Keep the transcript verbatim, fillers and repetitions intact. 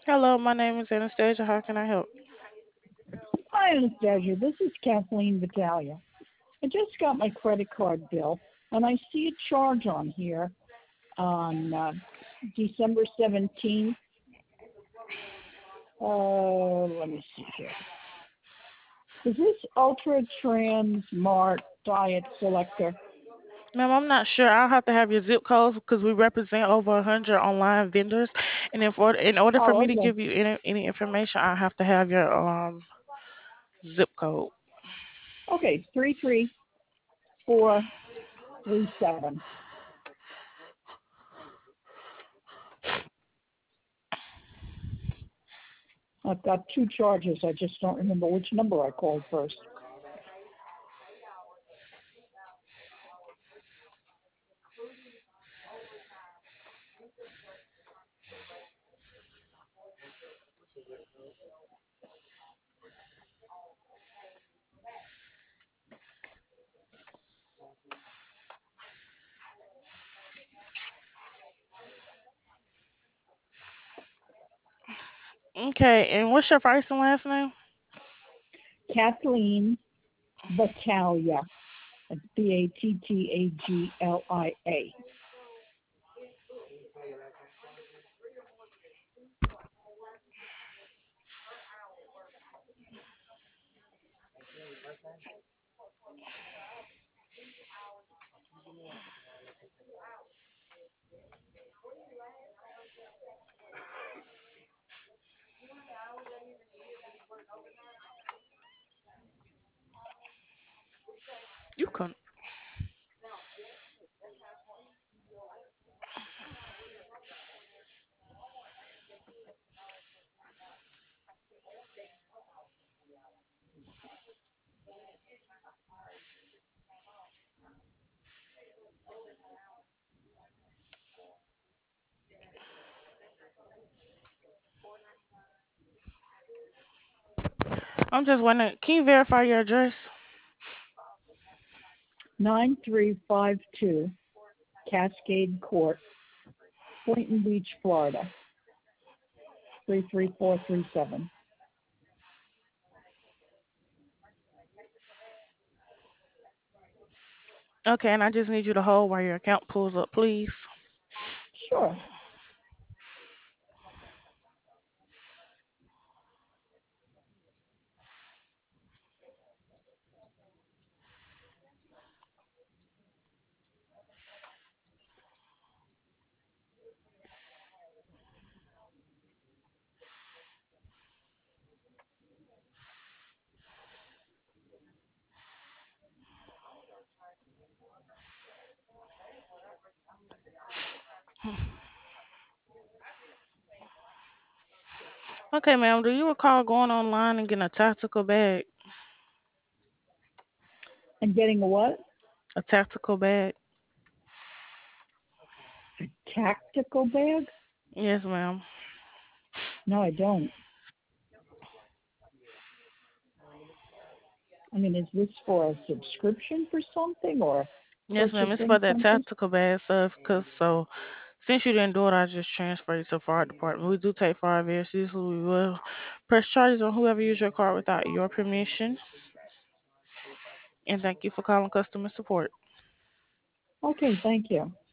Hello, my name is Anastasia. How can I help? Hi, Anastasia. This is Kathleen Vitalia. I just got my credit card bill, and I see a charge on here on uh, December seventeenth. Uh, let me see here. Is this Ultra Trans Mart Diet Selector? Ma'am, I'm not sure. I'll have to have your zip codes because we represent over a hundred online vendors, and if order, in order for Oh, me to okay. give you any, any information, I have to have your um zip code. Okay, three three four three seven. I've got two charges. I just don't remember which number I called first. Okay, and what's your first and last name? Kathleen Battaglia. B A T T A G L I A. You can. I'm just wondering. Can you verify your address? nine three five two Cascade Court, Boynton Beach, Florida, three three four three seven. Okay, and I just need you to hold while your account pulls up, please. Sure. Okay, ma'am. Do you recall going online and getting a tactical bag? And getting a what? A tactical bag? A tactical bag? Yes, ma'am. No, I don't. I mean, is this for a subscription for something or Yes, ma'am. It's purchasing for that something? tactical bag stuff. Cause so since you didn't do it, I just transferred you to the fraud department. We do take fraud very seriously. We will press charges on whoever used your card without your permission. And thank you for calling customer support. Okay, thank you.